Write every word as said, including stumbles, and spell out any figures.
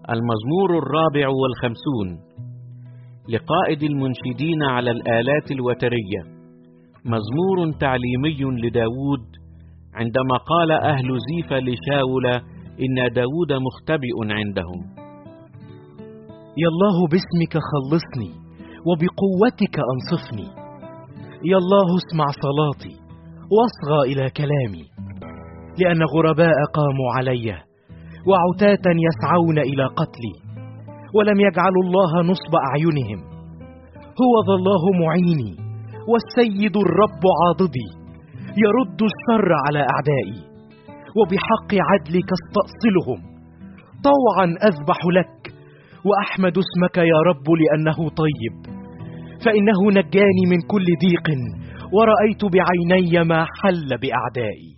المزمور الرابع والخمسون لقائد المنشدين على الآلات الوترية، مزمور تعليمي لداود عندما قال أهل زيف لشاول إن داود مختبئ عندهم. يا الله باسمك خلصني وبقوتك أنصفني. يا الله اسمع صلاتي واصغى إلى كلامي، لأن غرباء قاموا علي وعتاة يسعون إلى قتلي، ولم يجعلوا الله نصب أعينهم. هو ذا الله معيني والسيد الرب عاضدي، يرد الشر على أعدائي وبحق عدلك استأصلهم. طوعا أذبح لك وأحمد اسمك يا رب لأنه طيب، فإنه نجاني من كل ضيق ورأيت بعيني ما حل بأعدائي.